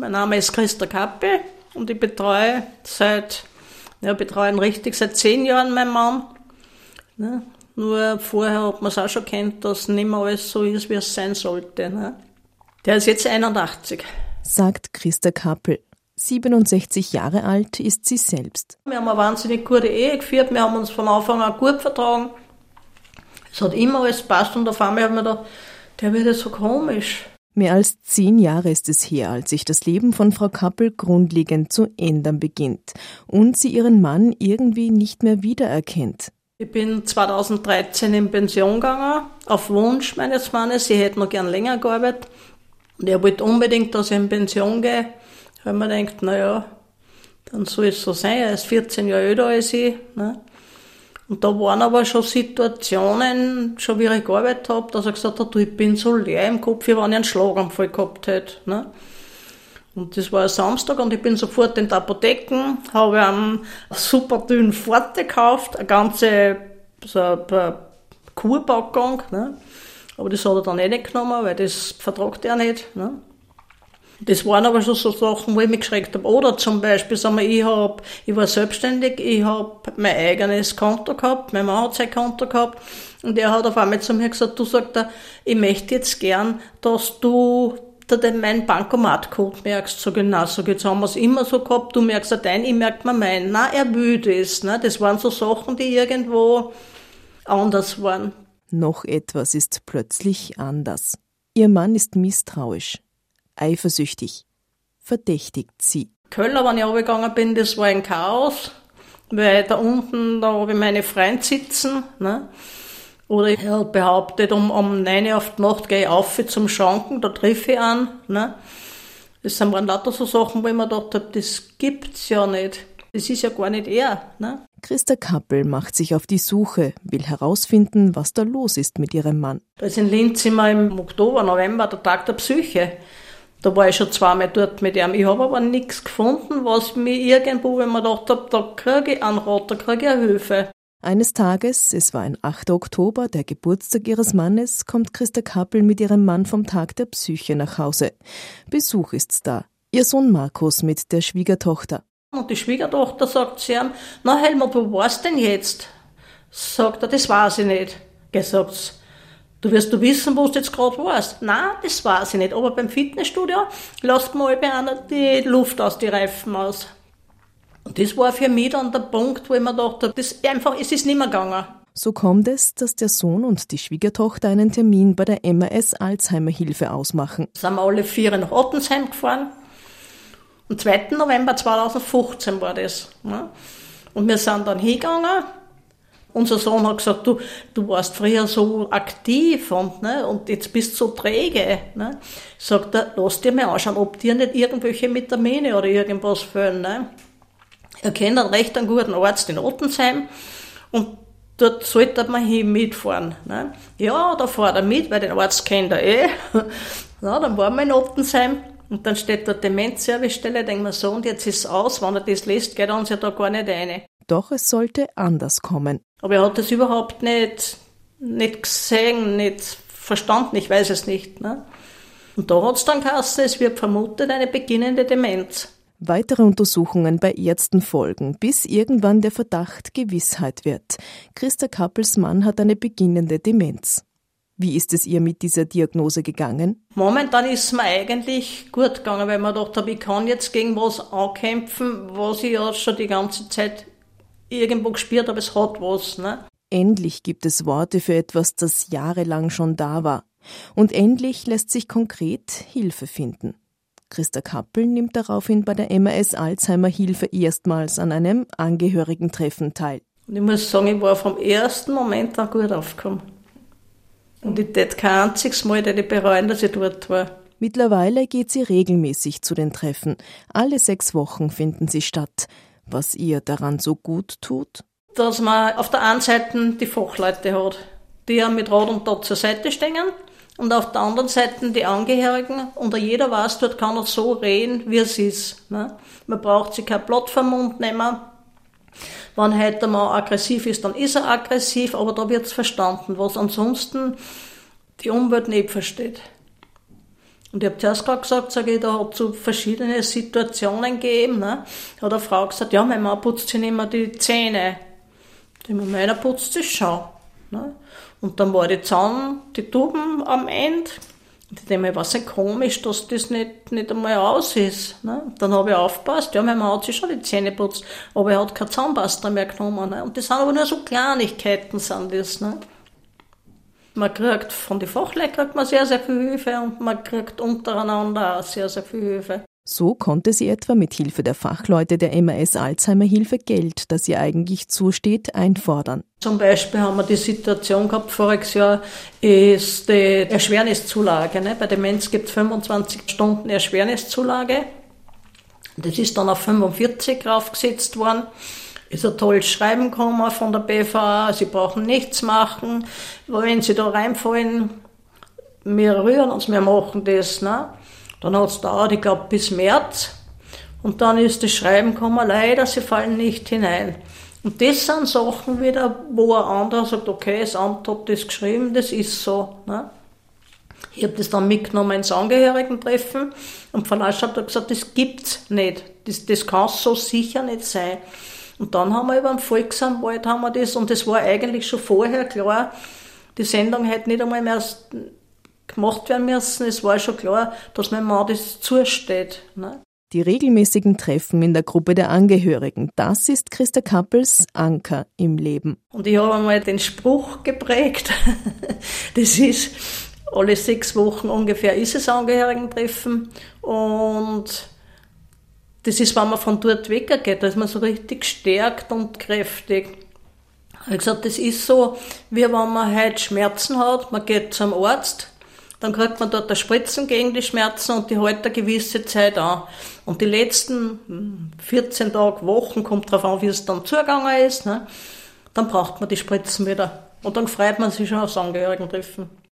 Mein Name ist Christa Kappel und ich betreue seit 10 Jahren meinen Mann. Ne? Nur vorher hat man es auch schon kennt, dass nicht mehr alles so ist, wie es sein sollte. Ne? Der ist jetzt 81. Sagt Christa Kappel. 67 Jahre alt ist sie selbst. Wir haben eine wahnsinnig gute Ehe geführt, wir haben uns von Anfang an gut vertragen. Es hat immer alles gepasst und auf einmal haben wir gedacht, der wird ja so komisch. Mehr als 10 Jahre ist es her, als sich das Leben von Frau Kappel grundlegend zu ändern beginnt und sie ihren Mann irgendwie nicht mehr wiedererkennt. Ich bin 2013 in Pension gegangen, auf Wunsch meines Mannes. Ich hätte noch gern länger gearbeitet. Und er wollte unbedingt, dass ich in Pension gehe. Weil man denkt, dann soll es so sein. Er ist 14 Jahre älter als ich. Ne? Und da waren aber schon Situationen, schon wie ich gearbeitet habe, dass er gesagt hat, ich bin so leer im Kopf, wie wenn ich einen Schlaganfall gehabt hätte. Ne? Und das war ein Samstag und ich bin sofort in die Apotheken, habe einen super dünnen Forte gekauft, eine ganze Kurpackung, ne? Aber das hat er dann nicht genommen, weil das vertragt er nicht. Ne? Das waren aber schon so Sachen, wo ich mich geschreckt habe. Oder zum Beispiel, ich war selbstständig, ich habe mein eigenes Konto gehabt, mein Mann hat sein Konto gehabt und er hat auf einmal zu mir gesagt, sagt er, ich möchte jetzt gern, dass du meinen Bankomatcode merkst. Sag ich, jetzt haben wir es immer so gehabt, du merkst ja deinen, ich merke mir meinen. Nein, er will das. Ne? Das waren so Sachen, die irgendwo anders waren. Noch etwas ist plötzlich anders. Ihr Mann ist misstrauisch, eifersüchtig, verdächtigt sie. Köller, wenn ich runtergegangen bin, das war ein Chaos, weil da unten, da habe ich meine Freunde sitzen, ne? Oder er hat behauptet, um 9 Uhr auf die Nacht gehe ich auf zum Schanken, da treffe ich an. Ne? Das sind lauter so Sachen, wo ich mir gedacht habe, das gibt's ja nicht. Das ist ja gar nicht er. Ne? Christa Kappel macht sich auf die Suche, will herausfinden, was da los ist mit ihrem Mann. Da ist in Linz immer im Oktober, November der Tag der Psyche. Da war ich schon 2-mal dort mit ihm. Ich habe aber nichts gefunden, was mir irgendwo, wenn man gedacht habe, da kriege ich einen Rat, da kriege ich eine Hilfe. Eines Tages, es war ein 8. Oktober, der Geburtstag ihres Mannes, kommt Christa Kappel mit ihrem Mann vom Tag der Psyche nach Hause. Besuch ist da. Ihr Sohn Markus mit der Schwiegertochter. Und die Schwiegertochter sagt zu ihm, na Helmut, wo warst denn jetzt? Sagt er, das weiß ich nicht. Sagt du wirst du wissen, wo du jetzt gerade warst. Nein, das weiß ich nicht. Aber beim Fitnessstudio lasst mal die Luft aus die Reifen aus. Und das war für mich dann der Punkt, wo ich mir dachte, es ist nicht mehr gegangen. So kommt es, dass der Sohn und die Schwiegertochter einen Termin bei der MAS Alzheimer Hilfe ausmachen. Da sind wir alle 4 nach Ottensheim gefahren. Am 2. November 2015 war das. Ne? Und wir sind dann hingegangen. Unser Sohn hat gesagt, du warst früher so aktiv und jetzt bist du so träge. Ne? Sagt er, lass dir mal anschauen, ob dir nicht irgendwelche Vitamine oder irgendwas fehlen. Ne? Er kennt einen recht guten Arzt in Ottensheim und dort sollte man mitfahren. Ne? Ja, da fährt er mit, weil den Arzt kennt er eh. Ja, dann waren wir in Ottensheim und dann steht dort Demenzservicestelle, denkt man so, und jetzt ist es aus, wenn er das liest, geht er uns ja da gar nicht rein. Doch es sollte anders kommen. Aber er hat das überhaupt nicht gesehen, nicht verstanden, ich weiß es nicht. Ne? Und da hat es dann geheißen, es wird vermutet eine beginnende Demenz. Weitere Untersuchungen bei Ärzten folgen, bis irgendwann der Verdacht Gewissheit wird. Christa Kappels Mann hat eine beginnende Demenz. Wie ist es ihr mit dieser Diagnose gegangen? Momentan ist es mir eigentlich gut gegangen, weil man gedacht habe, ich kann jetzt gegen was ankämpfen, was ich ja schon die ganze Zeit irgendwo gespürt habe, es hat was. Ne? Endlich gibt es Worte für etwas, das jahrelang schon da war. Und endlich lässt sich konkret Hilfe finden. Christa Kappel nimmt daraufhin bei der MAS Alzheimer Hilfe erstmals an einem Angehörigentreffen teil. Und ich muss sagen, ich war vom ersten Moment an gut aufgekommen. Und ich hätte kein einziges Mal bereuen, dass ich dort war. Mittlerweile geht sie regelmäßig zu den Treffen. Alle 6 Wochen finden sie statt. Was ihr daran so gut tut? Dass man auf der einen Seite die Fachleute hat, die ja mit Rat und Tat zur Seite stehen. Und auf der anderen Seite die Angehörigen. Und jeder weiß, dort kann er so reden, wie es ist. Ne? Man braucht sich kein Blatt vom Mund nehmen. Wenn heute mal aggressiv ist, dann ist er aggressiv, aber da wird es verstanden, was ansonsten die Umwelt nicht versteht. Und ich habe zuerst gerade gesagt, da hat es so verschiedene Situationen gegeben. Ne? Da hat eine Frau gesagt, ja, mein Mann putzt sich nicht mehr die Zähne. Meiner putzt sich schon. Ne? Und dann war die Tuben am Ende. Und ich denke mir, was ist komisch, dass das nicht einmal aus ist. Ne? Dann habe ich aufgepasst, ja, mein Mann hat sich schon die Zähne putzt, aber er hat keine Zahnpasta mehr genommen. Ne? Und das sind aber nur so Kleinigkeiten, sind das. Ne? Man kriegt von den Fachleuten kriegt man sehr, sehr viel Hilfe und man kriegt untereinander auch sehr, sehr viel Hilfe. So konnte sie etwa mit Hilfe der Fachleute der MAS Alzheimer Hilfe Geld, das ihr eigentlich zusteht, einfordern. Zum Beispiel haben wir die Situation gehabt, voriges Jahr ist die Erschwerniszulage. Ne? Bei Demenz gibt es 25 Stunden Erschwerniszulage. Das ist dann auf 45 raufgesetzt worden. Ist ein tolles Schreiben gekommen von der BVA, sie brauchen nichts machen. Wenn sie da reinfallen, wir rühren uns, wir machen das. Ne? Dann hat es dauert, ich glaube, bis März. Und dann ist das Schreiben gekommen, leider, sie fallen nicht hinein. Und das sind Sachen wieder, wo ein anderer sagt, okay, das Amt hat das geschrieben, das ist so. Ne? Ich habe das dann mitgenommen ins Angehörigentreffen und Frau Laschet hat gesagt, das gibt's nicht. Das kann so sicher nicht sein. Und dann haben wir über den Volksanwalt und das war eigentlich schon vorher klar, die Sendung hätte nicht einmal mehr gemacht werden müssen. Es war schon klar, dass mein Mann das zusteht. Ne? Die regelmäßigen Treffen in der Gruppe der Angehörigen, das ist Christa Kappels Anker im Leben. Und ich habe einmal den Spruch geprägt, das ist, alle 6 Wochen ungefähr ist es Angehörigentreffen und das ist, wenn man von dort weggeht, da ist man so richtig gestärkt und kräftig. Ich habe gesagt, das ist so, wie wenn man heute Schmerzen hat, man geht zum Arzt, dann kriegt man dort eine Spritzen gegen die Schmerzen und die hält eine gewisse Zeit an. Und die letzten 14 Tage, Wochen, kommt drauf an, wie es dann zugegangen ist, ne? Dann braucht man die Spritzen wieder. Und dann freut man sich schon aufs Angehörigentreffen.